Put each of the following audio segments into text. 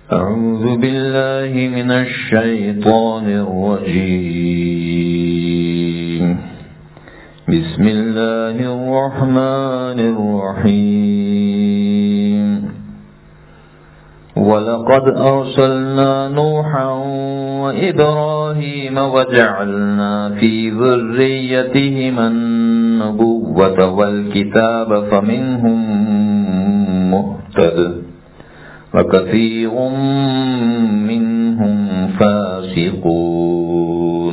أعوذ بالله من الشيطان الرجيم بسم الله الرحمن الرحيم ولقد أرسلنا نوحا وإبراهيم وجعلنا في ذريتهما النبوة والكتاب فمنهم مهتد وكثير منهم فاسقون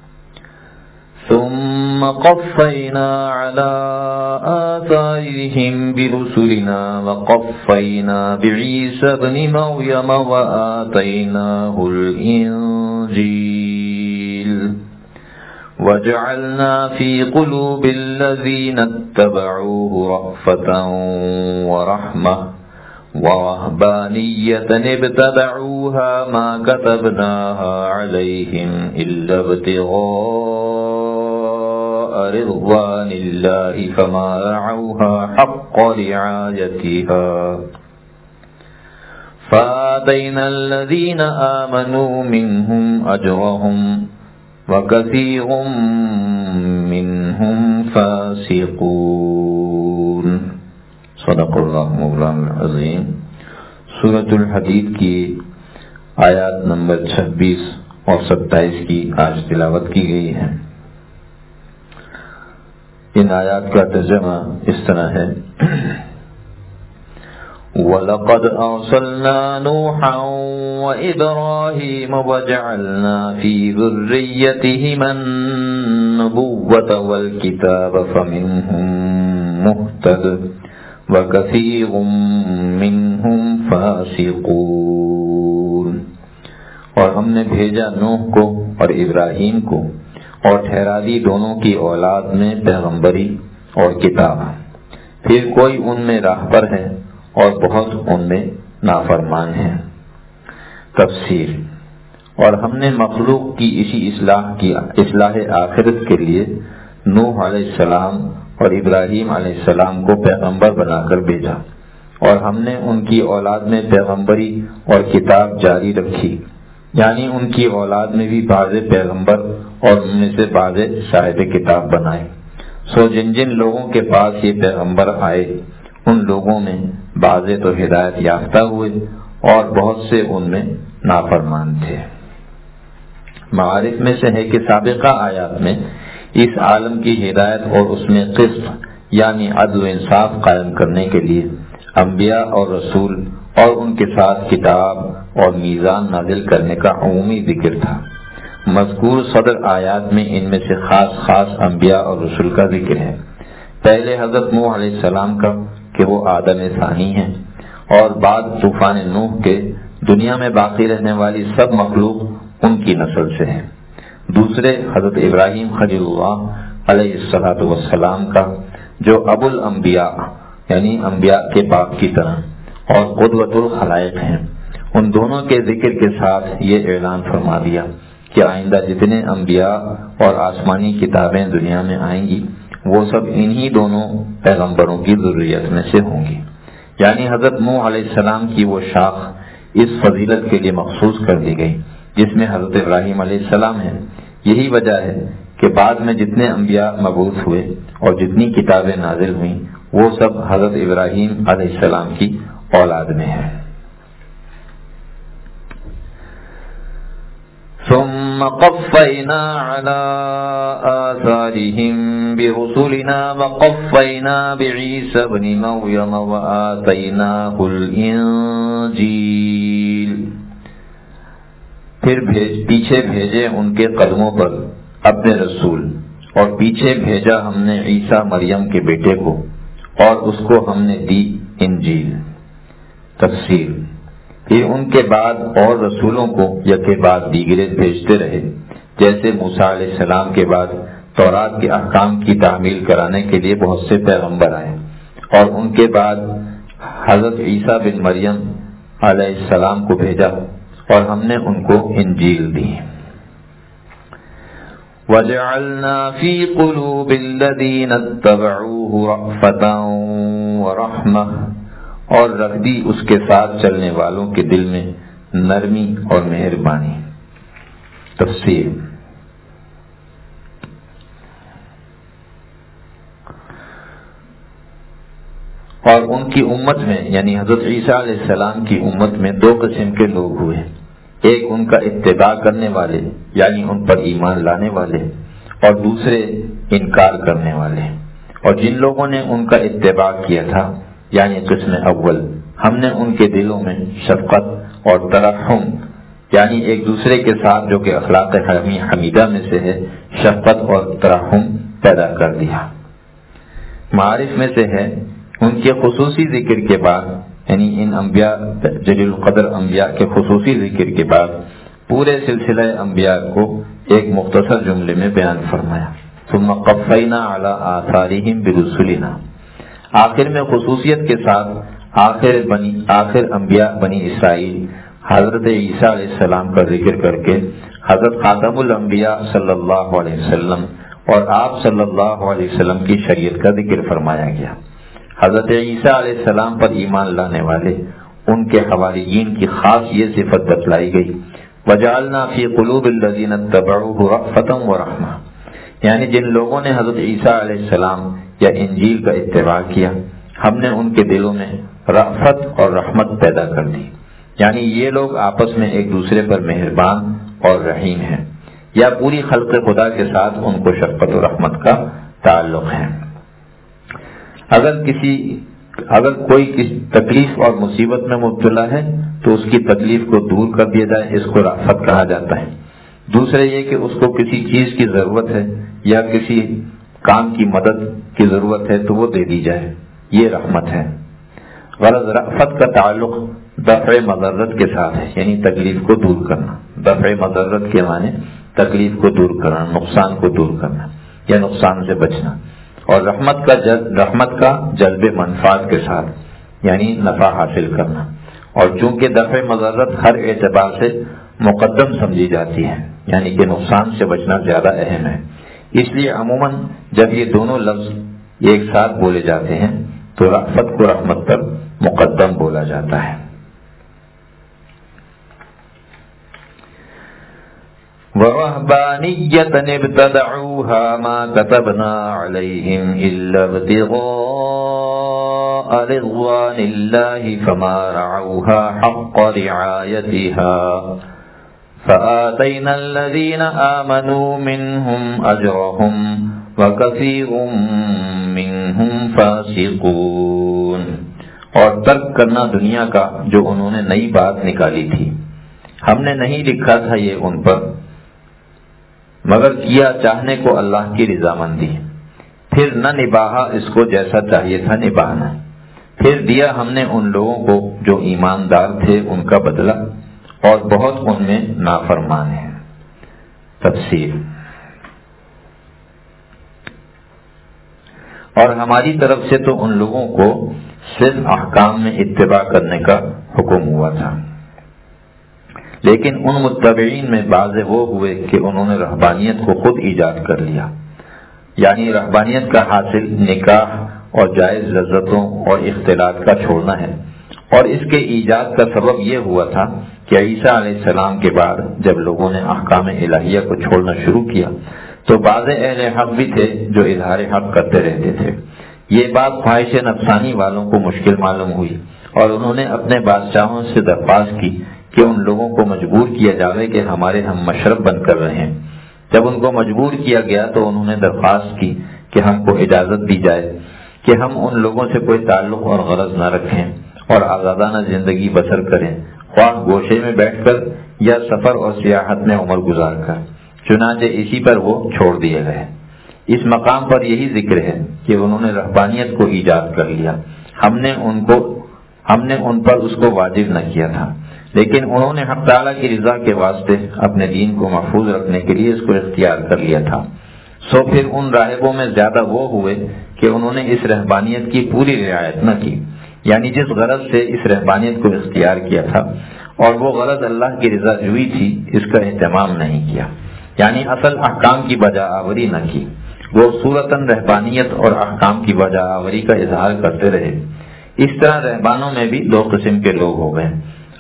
ثم قفينا على آثارهم برسلنا وقفينا بعيسى ابن مريم وآتيناه الإنجيل وجعلنا في قلوب الذين اتبعوه رأفة ورحمة ورهبانية ابتدعوها ما كتبناها عليهم إلا ابتغاء رضوان الله فما رعوها حق رعايتها فآتينا الذين آمنوا منهم أجرهم وكثير منهم فاسقون صدق اللہ مولانا العظیم۔ سورۃ الحدید کی آیات نمبر 26 اور 27 کی آج تلاوت کی گئی ہے۔ ان آیات کا ترجمہ اس طرح ہے: وَلَقَدْ أَرْسَلْنَا نُوحًا وَإِبْرَاهِيمَ وَجَعَلْنَا فِي ذُرِّيَّتِهِمَا النُّبُوَّةَ وَالْكِتَابَ فَمِنْهُم مُّهْتَدٍ وَكَثِيرٌ مِّنْهُمْ فَاسِقُونَ۔ اور ہم نے بھیجا نوح کو اور ابراہیم کو اور ٹھہرا دی دونوں کی اولاد میں پیغمبری اور کتاب، پھر کوئی ان میں راہ پر ہے اور بہت ان میں نافرمان ہیں۔ تفسیر: اور ہم نے مخلوق کی اسی اصلاح آخرت کے لیے نوح علیہ السلام اور ابراہیم علیہ السلام کو پیغمبر بنا کر بھیجا، اور ہم نے ان کی اولاد میں پیغمبری اور کتاب جاری رکھی، یعنی ان کی اولاد میں بھی بعض پیغمبر اور ان میں سے بعض صاحب کتاب بنائے۔ سو جن جن لوگوں کے پاس یہ پیغمبر آئے ان لوگوں میں بعض تو ہدایت یافتہ ہوئے اور بہت سے ان میں نافرمان تھے۔ معارف میں سے ہے کہ سابقہ آیات میں اس عالم کی ہدایت اور اس میں قسط یعنی عدل و انصاف قائم کرنے کے لیے انبیاء اور رسول اور ان کے ساتھ کتاب اور میزان نازل کرنے کا عمومی ذکر تھا۔ مذکور صدر آیات میں ان میں سے خاص انبیاء اور رسول کا ذکر ہے۔ پہلے حضرت نوح علیہ السلام کا کہ وہ آدم ثانی ہیں، اور بعد طوفان نوح کے دنیا میں باقی رہنے والی سب مخلوق ان کی نسل سے ہے۔ دوسرے حضرت ابراہیم خلیل اللہ علیہ السلام کا جو ابو الانبیاء یعنی انبیاء کے باپ کی طرح اور قدوۃ الخلائق ہیں، ان دونوں کے ذکر کے ساتھ یہ اعلان فرما دیا کہ آئندہ جتنے انبیاء اور آسمانی کتابیں دنیا میں آئیں گی وہ سب انہی دونوں پیغمبروں کی ذریت میں سے ہوں گی، یعنی حضرت نوح علیہ السلام کی وہ شاخ اس فضیلت کے لیے مخصوص کر دی گئی جس میں حضرت ابراہیم علیہ السلام ہے۔ یہی وجہ ہے کہ بعد میں جتنے انبیاء مبعوث ہوئے اور جتنی کتابیں نازل ہوئیں وہ سب حضرت ابراہیم علیہ السلام کی اولاد میں ہیں۔ ثم قفينا على آثارهم برسلنا وقفينا بعيسى ابن مريم وآتيناه الإنجيل، پھر پیچھے بھیجے ان کے قدموں پر اپنے رسول، اور پیچھے بھیجا ہم نے عیسیٰ مریم کے بیٹے کو اور اس کو ہم نے دی انجیل۔ تفسیر: پھر ان کے بعد اور رسولوں کو یکے بعد دیگرے بھیجتے رہے، جیسے موسیٰ علیہ السلام کے بعد تورات کے احکام کی تعمیل کرانے کے لیے بہت سے پیغمبر آئے، اور ان کے بعد حضرت عیسیٰ بن مریم علیہ السلام کو بھیجا اور ہم نے ان کو انجیل دی۔ وَجَعَلْنَا فِي قُلُوبِ الَّذِينَ اتَّبَعُوهُ رَأْفَةً وَرَحْمَةً، اور رکھ دی اس کے ساتھ چلنے والوں کے دل میں نرمی اور مہربانی۔ تفسیر۔ اور ان کی امت میں یعنی حضرت عیسیٰ علیہ السلام کی امت میں دو قسم کے لوگ ہوئے، ایک ان کا اتباع کرنے والے یعنی ان پر ایمان لانے والے، اور دوسرے انکار کرنے والے۔ اور جن لوگوں نے ان کا اتباع کیا تھا یعنی قسم اول، ہم نے ان کے دلوں میں شفقت اور ترحم یعنی ایک دوسرے کے ساتھ جو کہ اخلاق حمیدہ میں سے ہے، شفقت اور ترحم پیدا کر دیا۔ معارف میں سے ہے ان کے خصوصی ذکر کے بعد یعنی ان انبیاء جلیل القدر انبیاء کے خصوصی ذکر کے بعد پورے سلسلہ انبیاء کو ایک مختصر جملے میں بیان فرمایا، ثم قفینا علی آثارہم برسلنا۔ آخر میں خصوصیت کے ساتھ آخر انبیاء بنی اسرائیل حضرت عیسیٰ علیہ السلام کا ذکر کر کے حضرت خاتم الانبیاء صلی اللہ علیہ وسلم اور آپ صلی اللہ علیہ وسلم کی شریعت کا ذکر فرمایا گیا۔ حضرت عیسیٰ علیہ السلام پر ایمان لانے والے ان کے حواریین کی خاص یہ صفت بتلائی گئی، وجعلنا فی قلوب الذین اتبعوہ رأفۃ ورحمہ، یعنی جن لوگوں نے حضرت عیسیٰ علیہ السلام یا انجیل کا اتباع کیا ہم نے ان کے دلوں میں رأفت اور رحمت پیدا کر دی، یعنی یہ لوگ آپس میں ایک دوسرے پر مہربان اور رحیم ہیں، یا پوری خلق خدا کے ساتھ ان کو شفقت و رحمت کا تعلق ہے۔ اگر کوئی کسی تکلیف اور مصیبت میں مبتلا ہے تو اس کی تکلیف کو دور کر دیا جائے، اس کو رأفت کہا جاتا ہے۔ دوسرے یہ کہ اس کو کسی چیز کی ضرورت ہے یا کسی کام کی مدد کی ضرورت ہے تو وہ دے دی جائے، یہ رحمت ہے۔ غرض رأفت کا تعلق دفع مضرت کے ساتھ ہے، یعنی تکلیف کو دور کرنا۔ دفع مضرت کے معنی تکلیف کو دور کرنا، نقصان کو دور کرنا یا نقصان سے بچنا، اور رحمت کا جلب منفعت کے ساتھ یعنی نفع حاصل کرنا۔ اور چونکہ دفع مضرت ہر اعتبار سے مقدم سمجھی جاتی ہے یعنی کہ نقصان سے بچنا زیادہ اہم ہے، اس لیے عموماً جب یہ دونوں لفظ ایک ساتھ بولے جاتے ہیں تو رأفت کو رحمت پر مقدم بولا جاتا ہے۔ وَرَهْبَانِيَّةً ابْتَدَعُوهَا مَا كَتَبْنَا عَلَيْهِمْ إِلَّا ابْتِغَاءَ رِضْوَانِ اللَّهِ فَمَا رَعَوْهَا حَقَّ رِعَايَتِهَا فَآتَيْنَا الَّذِينَ آمَنُوا مِنْهُمْ أَجْرَهُمْ وَكَثِيرٌ مِّنْهُمْ فَاسِقُونَ۔ اور ترک کرنا دنیا کا جو انہوں نے نئی بات نکالی تھی، ہم نے نہیں لکھا تھا یہ ان پر، مگر کیا چاہنے کو اللہ کی رضامندی، پھر نہ نباہا اس کو جیسا چاہیے تھا نباہنا، پھر دیا ہم نے ان لوگوں کو جو ایماندار تھے ان کا بدلہ، اور بہت ان میں نافرمان ہیں۔ تفسیر۔ اور ہماری طرف سے تو ان لوگوں کو صرف احکام میں اتباع کرنے کا حکم ہوا تھا، لیکن ان متبعین میں بعض وہ ہوئے کہ انہوں نے رہبانیت کو خود ایجاد کر لیا، یعنی رہبانیت کا حاصل نکاح اور جائز لذتوں اور اختلاط کا چھوڑنا ہے، اور اس کے ایجاد کا سبب یہ ہوا تھا کہ عیسیٰ علیہ السلام کے بعد جب لوگوں نے احکام الہیہ کو چھوڑنا شروع کیا تو بعض اہل حق بھی تھے جو اظہار حق کرتے رہتے تھے۔ یہ بات خواہش نفسانی والوں کو مشکل معلوم ہوئی، اور انہوں نے اپنے بادشاہوں سے درخواست کی کہ ان لوگوں کو مجبور کیا جاوے کہ ہمارے ہم مشرب بن کر رہیں۔ جب ان کو مجبور کیا گیا تو انہوں نے درخواست کی کہ ہم کو اجازت دی جائے کہ ہم ان لوگوں سے کوئی تعلق اور غرض نہ رکھیں اور آزادانہ زندگی بسر کریں، خواہ گوشے میں بیٹھ کر یا سفر اور سیاحت میں عمر گزار کر۔ چنانچہ اسی پر وہ چھوڑ دیے گئے۔ اس مقام پر یہی ذکر ہے کہ انہوں نے رہبانیت کو ایجاد کر لیا، ہم نے ان پر اس کو واجب نہ کیا تھا، لیکن انہوں نے حق تعالیٰ کی رضا کے واسطے اپنے دین کو محفوظ رکھنے کے لیے اس کو اختیار کر لیا تھا۔ سو پھر ان راہبوں میں زیادہ وہ ہوئے کہ انہوں نے اس رہبانیت کی پوری رعایت نہ کی، یعنی جس غرض سے اس رہبانیت کو اختیار کیا تھا اور وہ غرض اللہ کی رضا جوئی تھی اس کا اہتمام نہیں کیا، یعنی اصل احکام کی بجا آوری نہ کی، وہ صورتاً رہبانیت اور احکام کی بجا آوری کا اظہار کرتے رہے۔ اس طرح رہبانوں میں بھی دو قسم کے لوگ ہو گئے،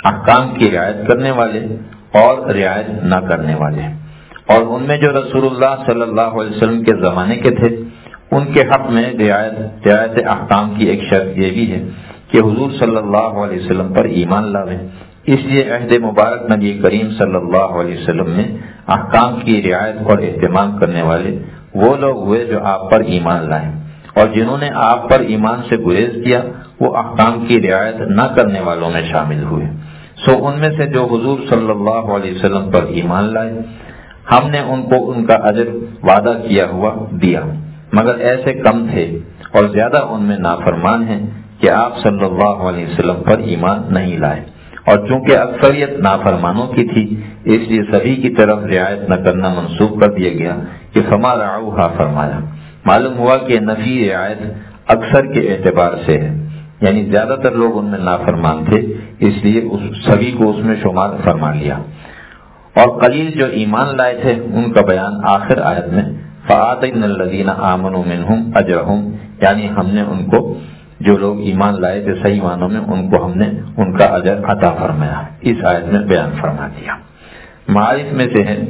احکام کی رعایت کرنے والے اور رعایت نہ کرنے والے۔ اور ان میں جو رسول اللہ صلی اللہ علیہ وسلم کے زمانے کے تھے ان کے حق میں رعایت احکام کی ایک شرط یہ بھی ہے کہ حضور صلی اللہ علیہ وسلم پر ایمان لاویں۔ اس لیے عہد مبارک نبی کریم صلی اللہ علیہ وسلم میں احکام کی رعایت اور اہتمام کرنے والے وہ لوگ ہوئے جو آپ پر ایمان لائے، اور جنہوں نے آپ پر ایمان سے گریز کیا وہ احکام کی رعایت نہ کرنے والوں میں شامل ہوئے۔ سو ان میں سے جو حضور صلی اللہ علیہ وسلم پر ایمان لائے ہم نے ان کو ان کا اجر وعدہ کیا ہوا دیا، مگر ایسے کم تھے اور زیادہ ان میں نافرمان ہیں کہ آپ صلی اللہ علیہ وسلم پر ایمان نہیں لائے، اور چونکہ اکثریت نافرمانوں کی تھی اس لیے سبھی کی طرف رعایت نہ کرنا منسوخ کر دیا گیا کہ فما رعوہا فرمایا۔ معلوم ہوا کہ نفی رعایت اکثر کے اعتبار سے ہے، یعنی زیادہ تر لوگ ان میں نافرمان تھے اس لیے سبھی کو اس میں شمار فرما لیا، اور قلیل جو ایمان لائے تھے ان کا بیان آخر آیت میں فآتینا الذین آمنوا منہم اجرہم، یعنی ہم نے ان کو جو لوگ ایمان لائے تھے صحیح معنوں میں ان کو ہم نے ان کا اجر عطا فرمایا، اس آیت میں بیان فرما دیا۔ معارف میں سے ہے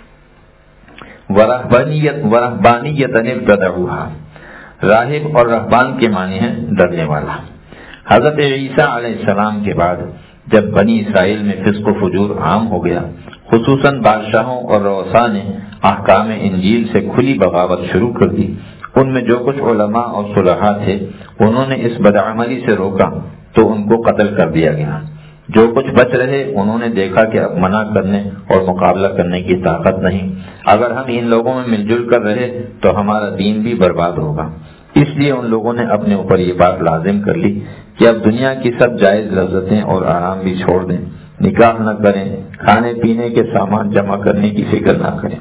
ورہبانیۃ ابتدعوہا، راہب اور رہبان کے معنی ہے ڈرنے والا۔ حضرت عیسیٰ علیہ السلام کے بعد جب بنی اسرائیل میں فسق و فجور عام ہو گیا، خصوصاً بادشاہوں اور رؤساء نے احکام انجیل سے کھلی بغاوت شروع کر دی، ان میں جو کچھ علماء اور صلحاء تھے انہوں نے اس بدعملی سے روکا تو ان کو قتل کر دیا گیا۔ جو کچھ بچ رہے انہوں نے دیکھا کہ اب منع کرنے اور مقابلہ کرنے کی طاقت نہیں، اگر ہم ان لوگوں میں مل جل کر رہے تو ہمارا دین بھی برباد ہوگا۔ اس لیے ان لوگوں نے اپنے اوپر یہ بات لازم کر لی کہ اب دنیا کی سب جائز لذتیں اور آرام بھی چھوڑ دیں، نکاح نہ کریں، کھانے پینے کے سامان جمع کرنے کی فکر نہ کریں،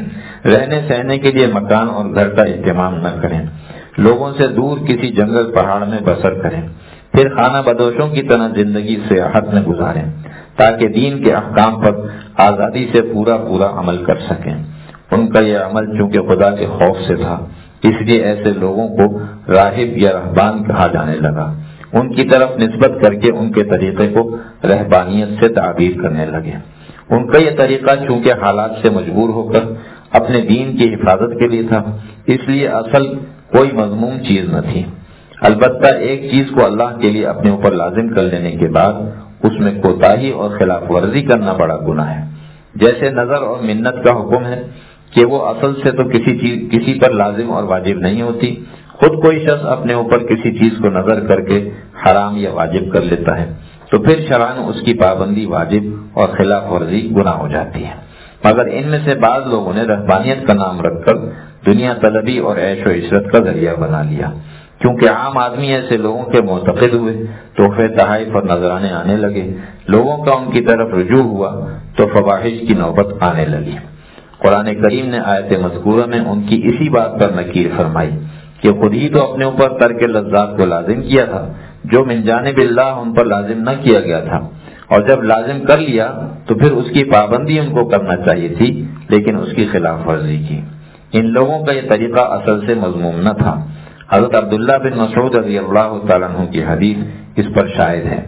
رہنے سہنے کے لیے مکان اور گھر کا اہتمام نہ کریں، لوگوں سے دور کسی جنگل پہاڑ میں بسر کریں، پھر خانہ بدوشوں کی طرح زندگی سیاحت میں گزاریں تاکہ دین کے احکام پر آزادی سے پورا عمل کر سکیں۔ ان کا یہ عمل چونکہ خدا کے خوف سے تھا اس لیے ایسے لوگوں کو راہب یا رہبان کہا جانے لگا، ان کی طرف نسبت کر کے ان کے طریقے کو رہبانیت سے تعبیر کرنے لگے۔ ان کا یہ طریقہ چونکہ حالات سے مجبور ہو کر اپنے دین کی حفاظت کے لیے تھا اس لیے اصل کوئی مذموم چیز نہ تھی، البتہ ایک چیز کو اللہ کے لیے اپنے اوپر لازم کر لینے کے بعد اس میں کوتاہی اور خلاف ورزی کرنا بڑا گناہ ہے۔ جیسے نظر اور منت کا حکم ہے کہ وہ اصل سے تو کسی پر لازم اور واجب نہیں ہوتی، خود کوئی شخص اپنے اوپر کسی چیز کو نظر کر کے حرام یا واجب کر لیتا ہے تو پھر شرعاً اس کی پابندی واجب اور خلاف ورزی گناہ ہو جاتی ہے، مگر ان میں سے بعض لوگوں نے رہبانیت کا نام رکھ کر دنیا طلبی اور عیش و عشرت کا ذریعہ بنا لیا۔ کیونکہ عام آدمی ایسے لوگوں کے معتقد ہوئے، تحفے تحائف اور نذرانے آنے لگے، لوگوں کا ان کی طرف رجوع ہوا تو فواحش کی نوبت آنے لگی۔ قرآن کریم نے آیت مذکورہ میں ان کی اسی بات پر نکیر فرمائی کہ خود ہی تو اپنے اوپر ترک لذات کو لازم کیا تھا جو من جانب اللہ ان پر لازم نہ کیا گیا تھا، اور جب لازم کر لیا تو پھر اس کی پابندی ان کو کرنا چاہیے تھی لیکن اس کی خلاف ورزی کی۔ ان لوگوں کا یہ طریقہ اصل سے مذموم نہ تھا۔ حضرت عبداللہ بن مسعود رضی اللہ تعالیٰ عنہ کی حدیث اس پر شاہد ہے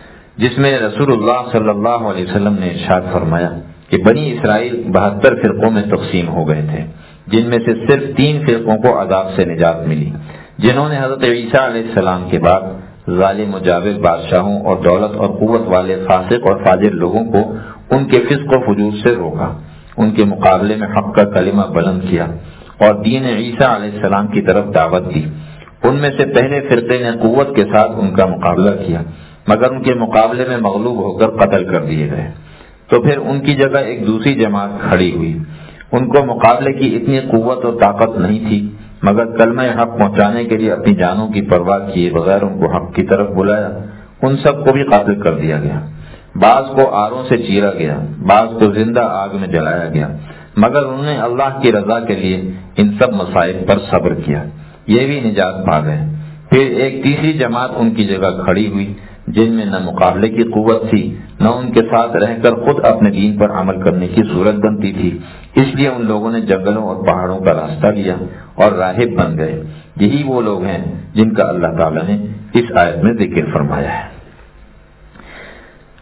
جس میں رسول اللہ صلی اللہ علیہ وسلم نے ارشاد فرمایا کہ بنی اسرائیل 72 فرقوں میں تقسیم ہو گئے تھے، جن میں سے صرف 3 فرقوں کو عذاب سے نجات ملی، جنہوں نے حضرت عیسیٰ علیہ السلام کے بعد ظالم و جابر بادشاہوں اور دولت اور قوت والے فاسق اور فاجر لوگوں کو ان کے فسق و فجور سے روکا، ان کے مقابلے میں حق کا کلمہ بلند کیا اور دین عیسیٰ علیہ السلام کی طرف دعوت دی۔ ان میں سے پہلے فرقے نے قوت کے ساتھ ان کا مقابلہ کیا مگر ان کے مقابلے میں مغلوب ہو کر قتل کر دیے گئے، تو پھر ان کی جگہ ایک دوسری جماعت کھڑی ہوئی، ان کو مقابلے کی اتنی قوت اور طاقت نہیں تھی مگر کلمہ حق پہنچانے کے لیے اپنی جانوں کی پرواہ کیے بغیر ان کو حق کی طرف بلایا، ان سب کو بھی قتل کر دیا گیا، بعض کو آروں سے چیرا گیا، بعض کو زندہ آگ میں جلایا گیا، مگر انہوں نے اللہ کی رضا کے لیے ان سب مصائب پر صبر کیا، یہ بھی نجات پا گئے۔ پھر ایک تیسری جماعت ان کی جگہ کھڑی ہوئی جن میں نہ مقابلے کی قوت تھی نہ ان کے ساتھ رہ کر خود اپنے دین پر عمل کرنے کی صورت بنتی تھی، اس لیے ان لوگوں نے جنگلوں اور پہاڑوں کا راستہ لیا اور راہب بن گئے۔ یہی وہ لوگ ہیں جن کا اللہ تعالیٰ نے اس آیت میں ذکر فرمایا ہے۔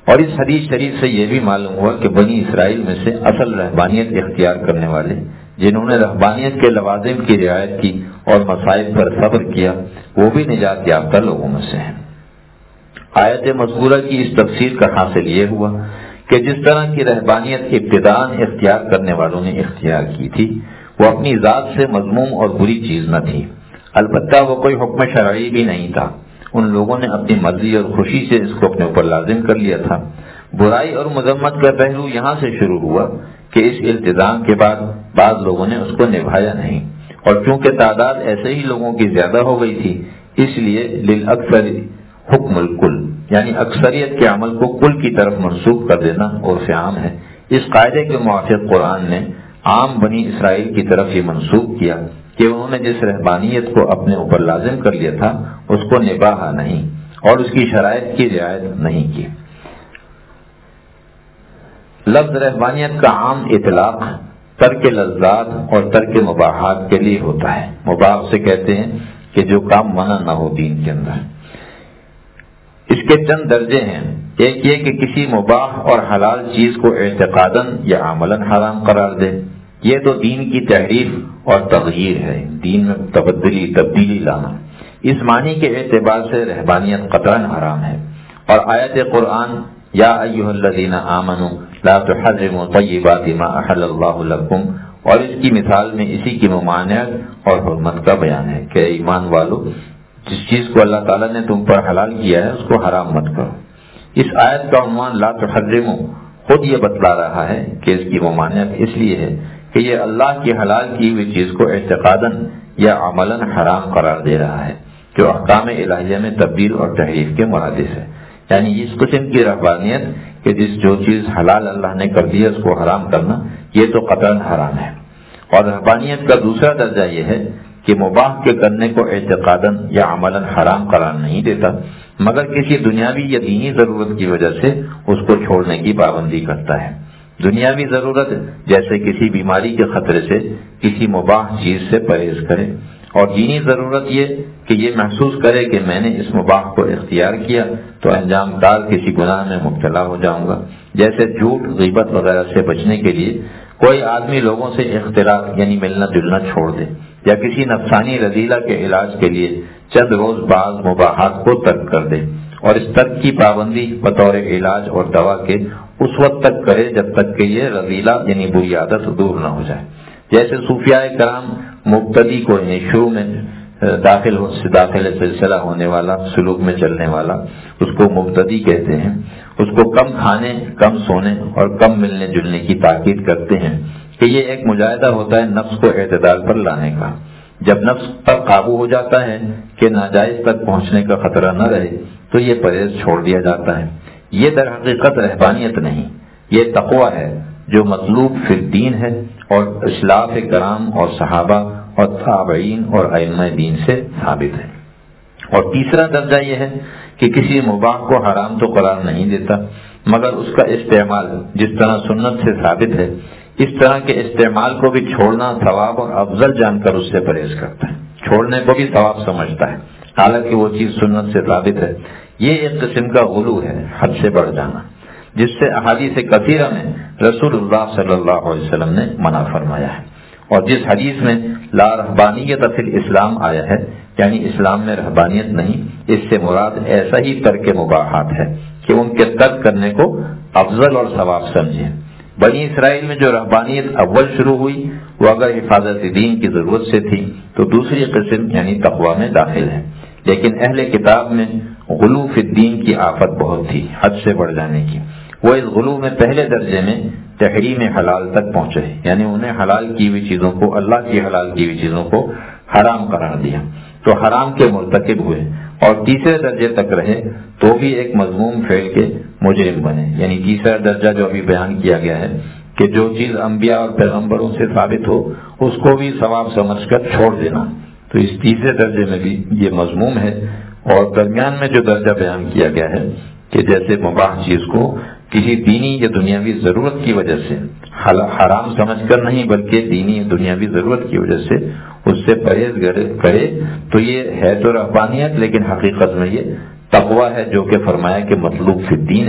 اور اس حدیث شریف سے یہ بھی معلوم ہوا کہ بنی اسرائیل میں سے اصل رہبانیت اختیار کرنے والے، جنہوں نے رہبانیت کے لوازم کی رعایت کی اور مصائب پر صبر کیا، وہ بھی نجات یافتہ لوگوں میں سے ہیں۔ آیت مذکورہ کی اس تفسیر کا حاصل یہ ہوا کہ جس طرح کی رہبانیت ابتداءً اختیار کرنے والوں نے اختیار کی تھی، وہ اپنی ذات سے مذموم اور بری چیز نہ تھی، البتہ وہ کوئی حکم شرعی بھی نہیں تھا۔ ان لوگوں نے اپنی مرضی اور خوشی سے اس کو اپنے اوپر لازم کر لیا تھا۔ برائی اور مذمت کا پہلو یہاں سے شروع ہوا کہ اس التزام کے بعد بعض لوگوں نے اس کو نبھایا نہیں، اور چونکہ تعداد ایسے ہی لوگوں کی زیادہ ہو گئی تھی، اس لیے للاکثر حکم الکل، یعنی اکثریت کے عمل کو کل کی طرف منسوخ کر دینا عرف عام ہے۔ اس قاعدے کے موافق قرآن نے عام بنی اسرائیل کی طرف یہ منسوخ کیا کہ انہوں نے جس رہبانیت کو اپنے اوپر لازم کر لیا تھا اس کو نبھایا نہیں اور اس کی شرائط کی رعایت نہیں کی۔ لفظ رہبانیت کا عام اطلاق ترک لذات اور ترک مباحات کے لیے ہوتا ہے۔ مباح سے کہتے ہیں کہ جو کام منع نہ ہو دین کے اندر۔ اس کے چند درجے ہیں۔ ایک یہ کہ کسی مباح اور حلال چیز کو اعتقاداً یا عملاً حرام قرار دے، یہ تو دین کی تحریف اور تغییر ہے، دین میں تبدیلی لانا۔ اس معنی کے اعتبار سے رہبانیت قطعاً حرام ہے۔ اور آیت قرآن یا ایھا الذین آمنوا لا تحرموا طیبات ما احل اللہ لکم، اور اس کی مثال میں اسی کی ممانعت اور حرمت کا بیان ہے کہ ایمان والو، جس چیز کو اللہ تعالیٰ نے تم پر حلال کیا ہے اس کو حرام مت کرو۔ اس آیت کا عنوان لا تحرموا خود یہ بتلا رہا ہے کہ اس کی ممانعت اس لیے ہے کہ یہ اللہ کی حلال کی ہوئی چیز کو اعتقاداً یا عملاً حرام قرار دے رہا ہے، جو احکام الہیہ میں تبدیل اور تحریف کے مرادف ہے۔ یعنی اس قسم کی رہبانیت کہ جو چیز حلال اللہ نے کر دی ہے اس کو حرام کرنا، یہ تو قطعاً حرام ہے۔ اور رہبانیت کا دوسرا درجہ یہ ہے کہ مباح کے کرنے کو اعتقاداً یا عملاً حرام قرار نہیں دیتا، مگر کسی دنیاوی یا دینی ضرورت کی وجہ سے اس کو چھوڑنے کی پابندی کرتا ہے۔ دنیاوی ضرورت جیسے کسی بیماری کے خطرے سے کسی مباح چیز سے پرہیز کرے، اور دینی ضرورت یہ کہ یہ محسوس کرے کہ میں نے اس مباح کو اختیار کیا تو انجام کار کسی گناہ میں مبتلا ہو جاؤں گا۔ جیسے جھوٹ، غیبت وغیرہ سے بچنے کے لیے کوئی آدمی لوگوں سے اختلاط یعنی ملنا جلنا چھوڑ دے، یا کسی نفسانی رذیلہ کے علاج کے لیے چند روز بعض مباحات کو ترک کر دے، اور اس ترک کی پابندی بطور علاج اور دوا کے اس وقت تک کرے جب تک کہ یہ رذیلہ یعنی بری عادت دور نہ ہو جائے۔ جیسے صوفیاء کرام مبتدی کو یعنی شروع میں داخل سلسلہ ہونے والا، سلوک میں چلنے والا، اس کو مبتدی کہتے ہیں۔ اس کو کم کھانے، کم سونے اور کم ملنے جلنے کی تاکید کرتے ہیں کہ یہ ایک مجاہدہ ہوتا ہے نفس کو اعتدال پر لانے کا۔ جب نفس پر قابو ہو جاتا ہے کہ ناجائز تک پہنچنے کا خطرہ نہ رہے تو یہ پرہیز چھوڑ دیا جاتا ہے۔ یہ در حقیقت رہبانیت نہیں، یہ تقویٰ ہے جو مطلوب فی الدین ہے، اور اسلاف کرام اور صحابہ اور تابعین اور ائمہ دین سے ثابت ہے۔ اور تیسرا درجہ یہ ہے کہ کسی مباح کو حرام تو قرار نہیں دیتا، مگر اس کا استعمال جس طرح سنت سے ثابت ہے اس طرح کے استعمال کو بھی چھوڑنا ثواب اور افضل جان کر اس سے پرہیز کرتا ہے، چھوڑنے کو بھی ثواب سمجھتا ہے حالانکہ وہ چیز سنت سے ثابت ہے۔ یہ ایک قسم کا غلو ہے، حد سے بڑھ جانا، جس سے احادیث کثیرہ میں رسول اللہ صلی اللہ علیہ وسلم نے منع فرمایا ہے۔ اور جس حدیث میں لا رہبانیت فی الاسلام آیا ہے، یعنی اسلام میں رہبانیت نہیں، اس سے مراد ایسا ہی ترک مباحات ہے کہ ان کے ترک کرنے کو افضل اور ثواب سمجھے۔ بنی اسرائیل میں جو رہبانیت اول شروع ہوئی وہ اگر حفاظت دین کی ضرورت سے تھی تو دوسری قسم یعنی تقویٰ میں داخل ہے، لیکن اہل کتاب میں غلو فی الدین کی آفت بہت تھی، حد سے بڑھ جانے کی۔ وہ اس غلو میں پہلے درجے میں تحریم حلال تک پہنچے، یعنی انہیں حلال کی ہوئی چیزوں کو، اللہ کی حلال کی ہوئی چیزوں کو حرام قرار دیا تو حرام کے مرتکب ہوئے، اور تیسرے درجے تک رہے تو بھی ایک مذموم فعل کے مجرم بنے۔ یعنی تیسرا درجہ جو ابھی بیان کیا گیا ہے کہ جو چیز انبیاء اور پیغمبروں سے ثابت ہو اس کو بھی ثواب سمجھ کر چھوڑ دینا، تو اس تیسرے درجے میں بھی یہ مذموم ہے۔ اور درمیان میں جو درجہ بیان کیا گیا ہے کہ جیسے مباح چیز کو کسی دینی یا دنیاوی ضرورت کی وجہ سے حرام سمجھ کر نہیں بلکہ دینی یا دنیاوی ضرورت کی وجہ سے اس سے پرہیز کرے تو یہ ہے تو رہبانیت، لیکن حقیقت میں یہ تقویٰ ہے جو کہ فرمایا کہ مطلوب فی الدین ہے،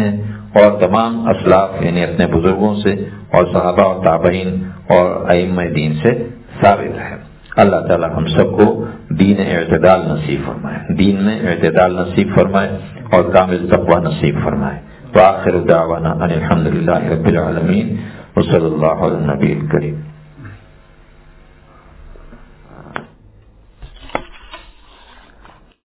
اور تمام اسلاف یعنی اپنے بزرگوں سے اور صحابہ اور تابعین اور ائمہ دین سے ثابت ہے۔ اللہ تعالی ہم سب کو دین اعتدال نصیب فرمائے، دین میں اعتدال نصیب فرمائے اور کامل تقوی نصیب فرمائے۔ وآخر دعوانا ان الحمد للہ رب العالمین وصلی اللہ علی النبی الکریم۔